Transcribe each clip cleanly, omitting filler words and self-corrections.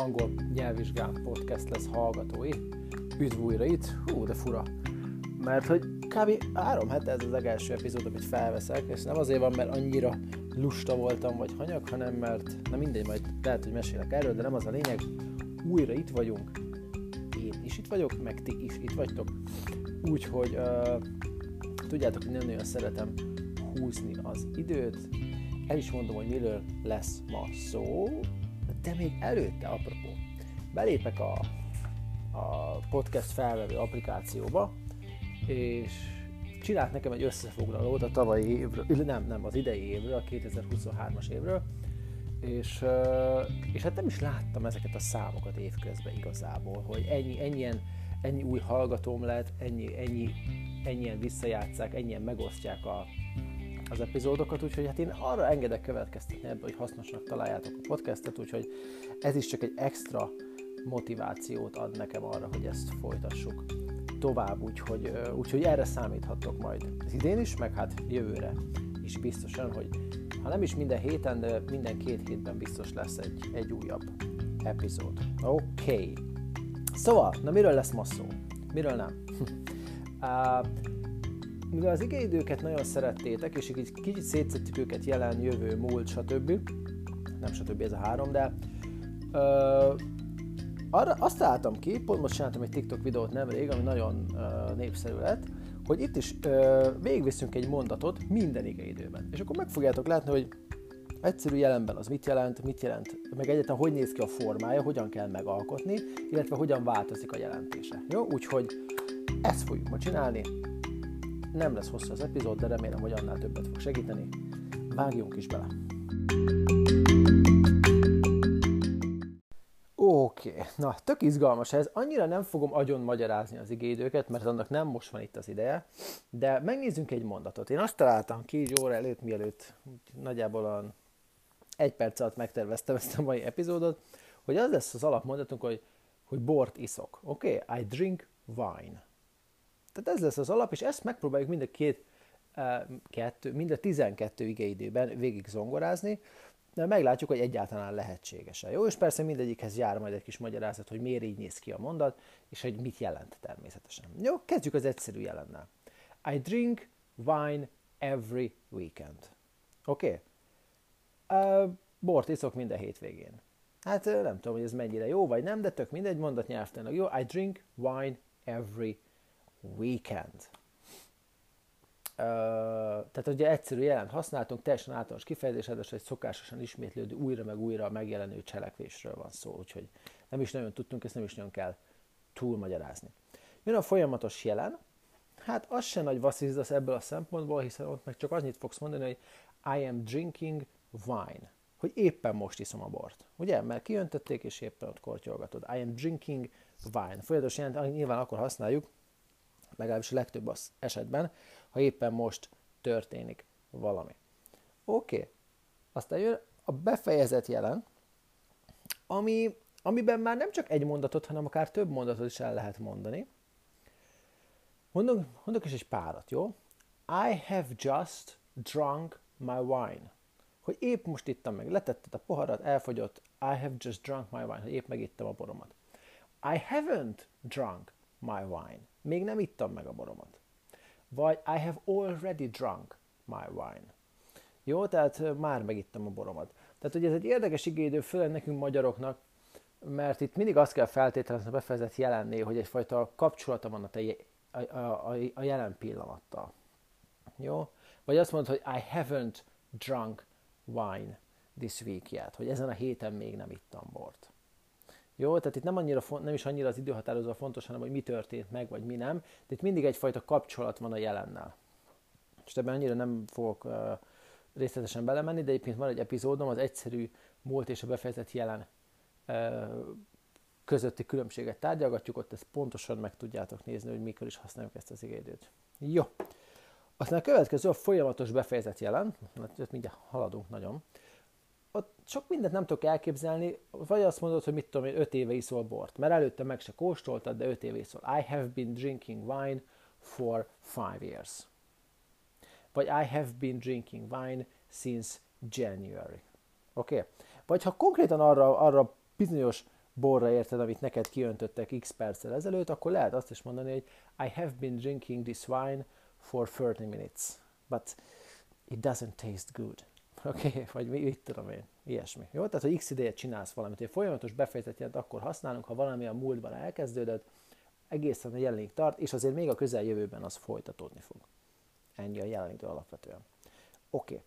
angol nyelvvizsgán podcast lesz hallgatói. Üdv újra itt, de fura. Mert hogy kb. 3 hete ez az legelső epizód, amit felveszek, és nem azért van, mert annyira lusta voltam, vagy hanyag, hanem mert, na mindegy, majd lehet, hogy mesélek erről, de nem az a lényeg, újra itt vagyunk, én is itt vagyok, meg ti is itt vagytok, úgyhogy tudjátok, hogy nagyon szeretem húzni az időt, el is mondom, hogy miről lesz ma szó, de még előtte, apropó, belépek a podcast felvevő applikációba, és csinált nekem egy összefoglalót a tavalyi évről, nem, az idei évről, a 2023-as évről, és hát nem is láttam ezeket a számokat évközben igazából, hogy ennyi új hallgatóm lett, ennyien visszajátsszák, ennyien megosztják az epizódokat, úgyhogy hát én arra engedek következtetni ebből, hogy hasznosnak találjátok a podcastet, úgyhogy ez is csak egy extra motivációt ad nekem arra, hogy ezt folytassuk tovább, úgyhogy erre számíthattok majd az idén is, meg hát jövőre is biztosan, hogy ha nem is minden héten, de minden 2 hétben biztos lesz egy újabb epizód. Oké. Szóval, na miről lesz ma szó? Miről nem? Mivel az igeidőket nagyon szerettétek, és így kicsit szétszettük őket jelen, jövő, múlt, stb. Nem stb. Ez a 3, de arra azt találtam ki, pont most csináltam egy TikTok videót nemrég, ami nagyon népszerű lett, hogy itt is végigviszünk egy mondatot minden igeidőben. És akkor meg fogjátok látni, hogy egyszerű jelenben az mit jelent, meg egyáltalán hogy néz ki a formája, hogyan kell megalkotni, illetve hogyan változik a jelentése. Jó? Úgyhogy ezt fogjuk ma csinálni. Nem lesz hosszú az epizód, de remélem, hogy annál többet fog segíteni. Vágjunk is bele! Oké, na tök izgalmas ez, annyira nem fogom agyon magyarázni az igéidőket, mert annak nem most van itt az ideje, de megnézzünk egy mondatot. Én azt találtam ki így óra előtt, mielőtt nagyjából 1 perc alatt megterveztem ezt a mai epizódot, hogy az lesz az alapmondatunk, hogy bort iszok. Oké? I drink wine. Tehát ez lesz az alap, és ezt megpróbáljuk mind a 12 igeidőben végig zongorázni, de meglátjuk, hogy egyáltalán lehetséges-e. Jó, és persze mindegyikhez jár majd egy kis magyarázat, hogy miért így néz ki a mondat, és hogy mit jelent természetesen. Jó, kezdjük az egyszerű jelennel. I drink wine every weekend. Oké? Bort iszok minden hétvégén. Hát nem tudom, hogy ez mennyire jó vagy nem, de tök mindegy, mondat nyelvtanilag. Jó, I drink wine every weekend. Tehát ugye egyszerű jelent használtunk, teljesen általános kifejezés, egy szokásosan ismétlődő, újra meg újra megjelenő cselekvésről van szó, úgyhogy nem is nagyon tudtunk, ezt nem is nagyon kell túlmagyarázni. Jön a folyamatos jelen, hát az se nagy vasszizdasz ebből a szempontból, hiszen ott meg csak annyit fogsz mondani, hogy I am drinking wine, hogy éppen most iszom a bort, ugye? Mert kijöntötték és éppen ott kortyolgatod. I am drinking wine. Folyamatos jelent nyilván akkor használjuk, legalábbis a legtöbb az esetben, ha éppen most történik valami. Oké. Aztán jön a befejezett jelen, amiben már nem csak egy mondatot, hanem akár több mondatot is el lehet mondani. Mondok is egy párat, jó? I have just drunk my wine. Hogy épp most ittam meg, letetted a poharat, elfogyott, I have just drunk my wine, hogy épp megittam a boromat. I haven't drunk my wine. Még nem ittam meg a boromat. Vagy I have already drunk my wine. Jó, tehát már megittam a boromat. Tehát ugye ez egy érdekes igéidő, főleg nekünk magyaroknak, mert itt mindig azt kell feltételezni a befejezett jelennél, hogy egyfajta kapcsolata van a jelen pillanattal. Jó? Vagy azt mondod, hogy I haven't drunk wine this week yet, hogy ezen a héten még nem ittam bort. Jó, tehát itt nem is annyira az időhatározó fontos, hanem hogy mi történt meg, vagy mi nem, de itt mindig egyfajta kapcsolat van a jelennel. És ebben annyira nem fogok részletesen belemenni, de egyébként van egy epizódom, az egyszerű múlt és a befejezett jelen közötti különbséget tárgyalgatjuk, ott ezt pontosan meg tudjátok nézni, hogy mikor is használjuk ezt az igéidőt. Jó. Aztán a következő a folyamatos befejezett jelen, mert mindjárt haladunk nagyon. Ott sok mindent nem tudok elképzelni, vagy azt mondod, hogy mit tudom én, 5 éve iszol bort, mert előtte meg se kóstoltad, de 5 éve iszol. I have been drinking wine for 5 years. Vagy I have been drinking wine since January. Oké? Vagy ha konkrétan arra bizonyos borra, érted, amit neked kiöntöttek x perccel ezelőtt, akkor lehet azt is mondani, hogy I have been drinking this wine for 30 minutes, but it doesn't taste good. Oké? Vagy mit tudom én, ilyesmi. Jó? Tehát, hogy x ideje csinálsz valamit. Egy folyamatos befejezet jelent akkor használunk, ha valami a múltban elkezdődött, egészen a jelenig tart, és azért még a közeljövőben az folytatódni fog. Ennyi a jelenigtől alapvetően. Oké.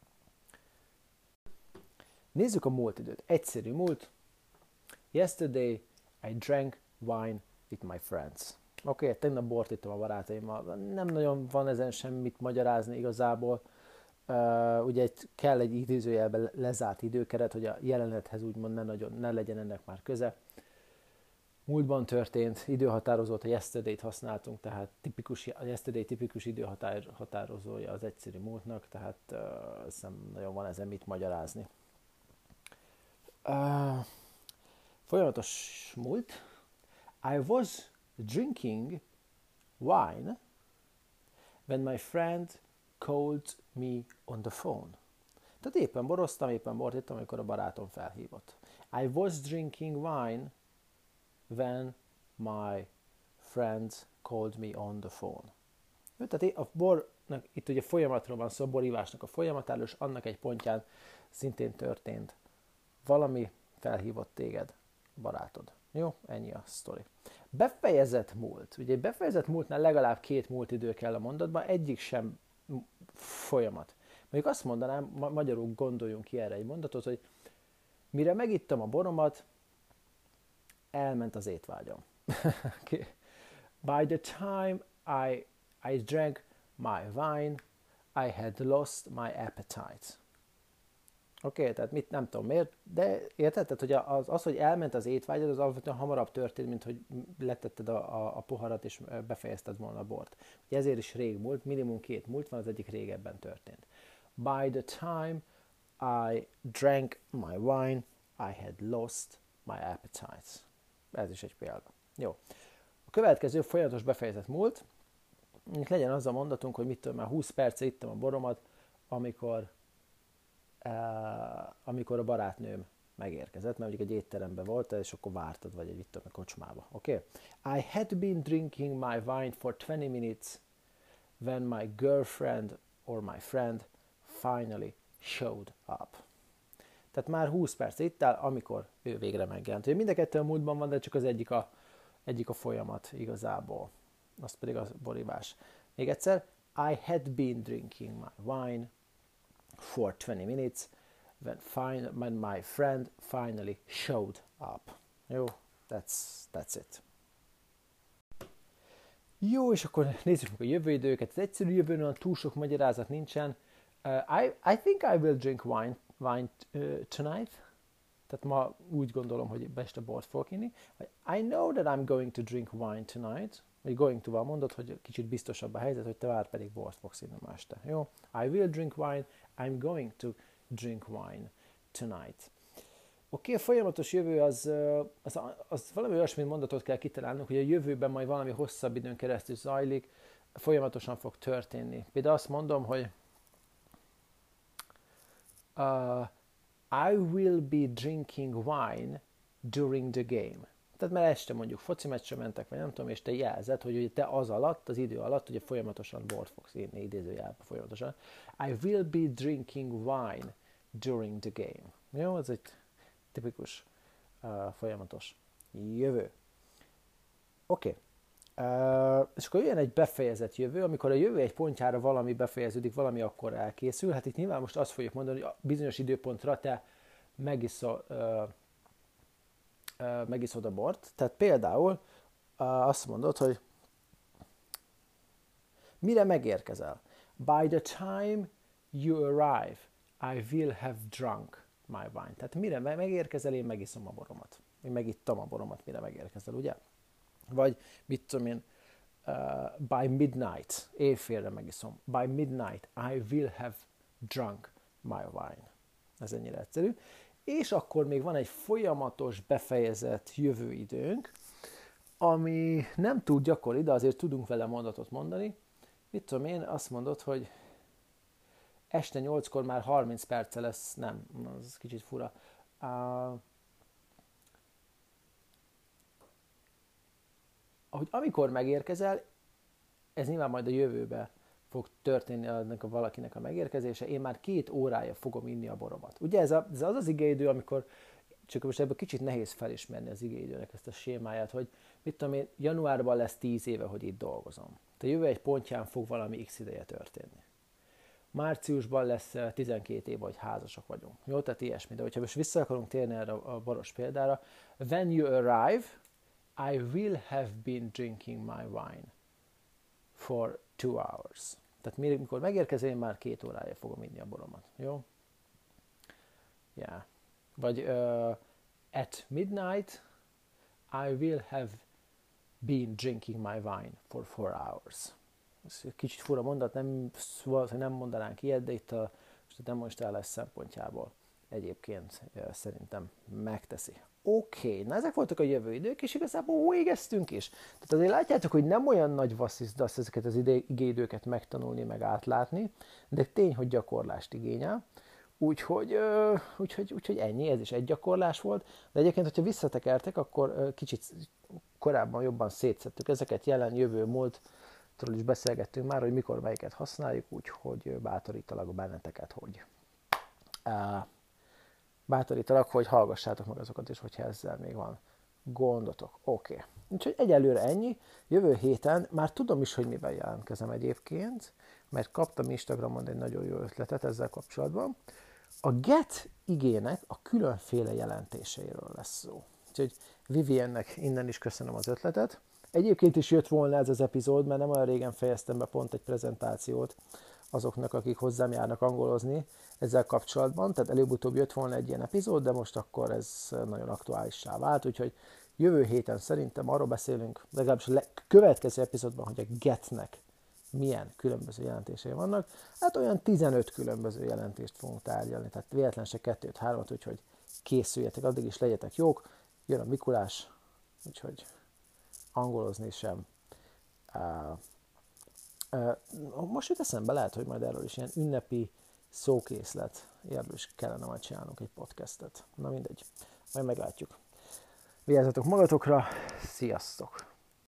Nézzük a múlt időt. Egyszerű múlt. Yesterday I drank wine with my friends. Oké, tegnap bort ittam a barátaimmal. Nem nagyon van ezen semmit magyarázni igazából. Ugye kell egy idézőjelben lezárt időkeret, hogy a jelenethez úgymond ne legyen ennek már köze. Múltban történt, időhatározót, a yesterday-t használtunk, tehát a yesterday tipikus időhatározója az egyszerű múltnak, tehát nem nagyon van ezen mit magyarázni. Folyamatos múlt. I was drinking wine when my friend called me on the phone. Tehát éppen boroztam, éppen bort ittam, amikor a barátom felhívott. I was drinking wine when my friend called me on the phone. Tehát a bornak, itt ugye folyamatról van szó, a borívásnak a folyamatáról, és annak egy pontján szintén történt valami, felhívott téged, barátod. Jó? Ennyi a sztori. Befejezett múlt. Ugye egy befejezett múltnál legalább 2 múltidő kell a mondatban, egyik sem folyamat. Mondjuk azt mondanám, magyarul gondoljunk ki erre egy mondatot, hogy mire megittam a boromat, elment az étvágyam. Okay. By the time I drank my wine, I had lost my appetite. Oké, tehát mit nem tudom miért, de érted? Tehát, hogy az, hogy elment az étvágyad, az alapvetően hamarabb történt, mint hogy letetted a poharat és befejezted volna a bort. Ugye ezért is rég múlt, minimum 2 múlt van, az egyik régebben történt. By the time I drank my wine, I had lost my appetite. Ez is egy példa. Jó. A következő folyamatos befejezett múlt, legyen az a mondatunk, hogy mit tudom, már 20 perce ittam a boromat, amikor a barátnőm megérkezett, mert mondjuk egy étteremben volt, és akkor vártad, vagy egy kocsmába. Oké? Okay? I had been drinking my wine for 20 minutes when my girlfriend or my friend finally showed up. Tehát már 20 perc ittál, amikor ő végre megjelent. Ugye mind a kettő a múltban van, de csak az egyik a folyamat igazából. Az pedig a borívás. Még egyszer. I had been drinking my wine for 20 minutes when my friend finally showed up. Jó, that's it. Jó, és akkor nézzük meg a jövőidőket. Az egyszerű jövőn olyan túl sok magyarázat nincsen. I think I will drink wine tonight. Tehát ma úgy gondolom, hogy este bort fogok inni. I know that I'm going to drink wine tonight. Vagy going to-val mondod, hogy kicsit biztosabb a helyzet, hogy te már pedig bort fogsz inni ma este. Jó? I will drink wine. I'm going to drink wine tonight. Oké, a folyamatos jövő az valami olyasmi mondatot kell kitalálnunk, hogy a jövőben majd valami hosszabb időn keresztül zajlik, folyamatosan fog történni. Például azt mondom, hogy I will be drinking wine during the game. Tehát mert este mondjuk foci meccsre mentek, vagy nem tudom, és te jelzed, hogy te az idő alatt, ugye folyamatosan bort fogsz írni, idézőjelben folyamatosan. I will be drinking wine during the game. Jó, ez egy tipikus folyamatos jövő. Oké. És akkor jön egy befejezett jövő, amikor a jövő egy pontjára valami befejeződik, valami akkor elkészül. Hát itt nyilván most azt fogjuk mondani, hogy a bizonyos időpontra te megiszod a bort. Tehát például azt mondod, hogy mire megérkezel? By the time you arrive, I will have drunk my wine. Tehát mire megérkezel, én megiszom a boromat. Én megittam a boromat, mire megérkezel, ugye? Vagy mit tudom én, by midnight, éjfélre megiszom. By midnight, I will have drunk my wine. Ez ennyire egyszerű. És akkor még van egy folyamatos befejezett jövőidőnk, ami nem túl gyakori, de azért tudunk vele mondatot mondani. Mit tudom én, azt mondod, hogy este 8-kor már 30 perce lesz, nem, az kicsit fura. hogy amikor megérkezel, ez nyilván majd a jövőbe fog történni ennek a valakinek a megérkezése, én már 2 órája fogom inni a boromat. Ugye ez az igeidő, amikor, csak most ebből kicsit nehéz felismerni az igeidőnek ezt a sémáját, hogy mit tudom én, januárban lesz 10 éve, hogy itt dolgozom. Tehát jövő egy pontján fog valami x ideje történni. Márciusban lesz 12 év, hogy házasak vagyunk. Jó, tehát ilyesmi. De hogyha most vissza akarunk térni erre a boros példára, when you arrive, I will have been drinking my wine for 2 hours. Tehát mikor megérkezel, én már 2 órája fogom inni a boromat. Jó? Yeah. Vagy at midnight, I will have been drinking my wine for 4 hours. Ez kicsit fura mondat, nem, hogy nem mondanánk ilyet, de itt a demonstrálás szempontjából egyébként szerintem megteszi. Oké, na ezek voltak a jövő idők, és igazából végeztünk is. Tehát azért látjátok, hogy nem olyan nagy vasszizdasz ezeket az igéidőket megtanulni, meg átlátni, de tény, hogy gyakorlást igényel. Úgyhogy ennyi, ez is egy gyakorlás volt. De egyébként, hogyha visszatekertek, akkor kicsit korábban jobban szétszettük ezeket, jelen, jövő, múltról is beszélgettünk már, hogy mikor melyiket használjuk, úgyhogy bátorítalak benneteket, hogy hogy hallgassátok meg azokat is, hogyha ezzel még van gondotok. Oké. Úgyhogy egyelőre ennyi. Jövő héten már tudom is, hogy mivel jelentkezem egyébként, mert kaptam Instagramon egy nagyon jó ötletet ezzel kapcsolatban. A get igének a különféle jelentéseiről lesz szó. Úgyhogy Viviennek innen is köszönöm az ötletet. Egyébként is jött volna ez az epizód, mert nem olyan régen fejeztem be pont egy prezentációt azoknak, akik hozzám járnak angolozni ezzel kapcsolatban, tehát előbb-utóbb jött volna egy ilyen epizód, de most akkor ez nagyon aktuálissá vált, úgyhogy jövő héten szerintem arról beszélünk, legalábbis a következő epizódban, hogy a getnek milyen különböző jelentései vannak. Hát olyan 15 különböző jelentést fogunk tárgyalni, tehát véletlen se 2-3, úgyhogy készüljetek, addig is legyetek jók, jön a Mikulás, úgyhogy angolozni sem. Most jut eszembe, lehet, hogy majd erről is ilyen ünnepi szókészlet, erről is kellene majd csinálnunk egy podcastet. Na mindegy, majd meglátjuk. Vigyázzatok magatokra, sziasztok!